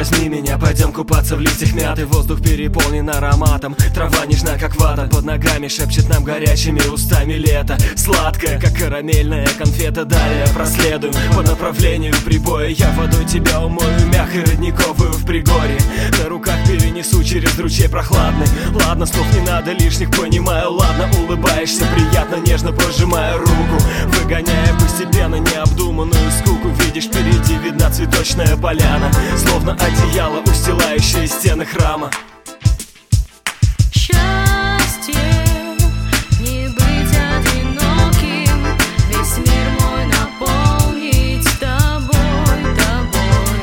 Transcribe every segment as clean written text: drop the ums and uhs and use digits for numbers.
возьми меня, пойдем купаться в листьях мяты. Воздух переполнен ароматом, трава нежна как вата. Под ногами шепчет нам горячими устами лето. Сладкая, как карамельная конфета. Далее проследуем по направлению прибоя. Я водой тебя умою, мягкой родниковую в пригорье. На руках перенесу через ручей прохладный. Ладно, слов не надо лишних, понимаю, ладно. Улыбаешься приятно, нежно прожимая руку, выгоняя постепенно необдуманную скуку. Видишь, впереди видна цветочная поляна, словно одеяло, устилающее стены храма. Счастье не быть одиноким, весь мир мой наполнить тобой, тобой.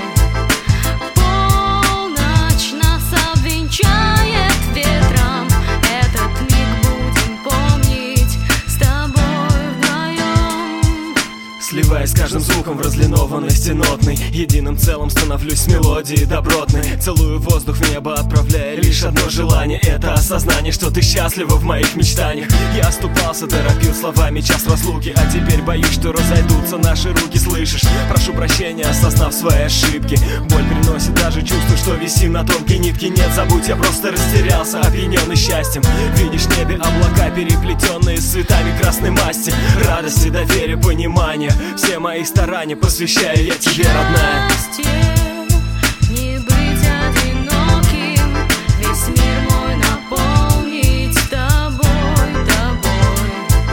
Полночь нас обвенчает ветром, этот миг будем помнить с тобой вдвоем. Сливаясь с каждым звуком в разлинованности нотной, единым целым становлюсь с мелодией добротной. Целую воздух в небо, отправляя лишь одно желание. Это осознание, что ты счастлива в моих мечтаниях. Я оступался, торопил словами час разлуки, а теперь боюсь, что разойдутся наши руки. Слышишь? Прошу прощения, осознав свои ошибки. Боль приносит даже чувство, что висим на тонкой нитке. Нет, забудь, я просто растерялся, опьяненный счастьем. Видишь в небе облака, переплетенные с цветами красной масти. Радости, доверия, понимания, все мои старания посвящаю я тебе, родная. Счастье не быть одиноким, весь мир мой наполнить тобой, тобой.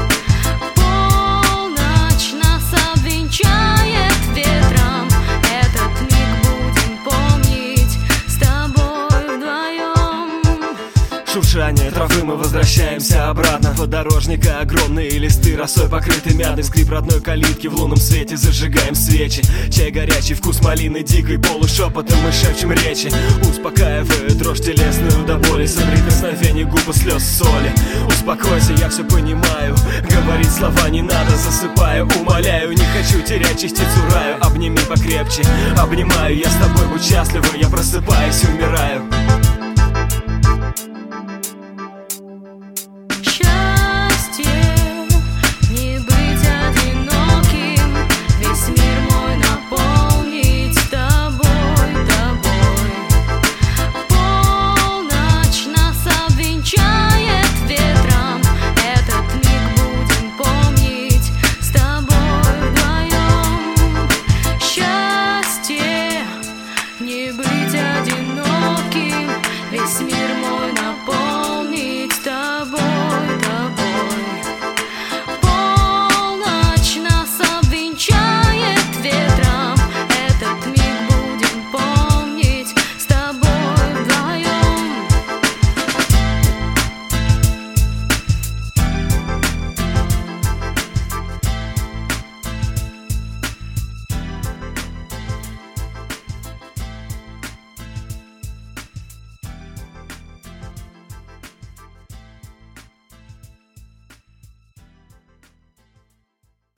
Полночь нас обвенчает ветром, этот миг будем помнить с тобой вдвоем. Шуршание травы, мы возвращаемся обратно. Подорожника огромные листы, росой покрыты мятный. Скрип родной калитки, в лунном свете зажигаем свечи. Чай горячий, вкус малины дикой, полушепотом мы шепчем речи. Успокаивая дрожь телесную до боли, соприкосновение губ и слез соли. Успокойся, я все понимаю, говорить слова не надо, засыпаю, умоляю. Не хочу терять частицу раю, обними покрепче. Обнимаю, я с тобой, будь счастлива, я просыпаюсь и умираю.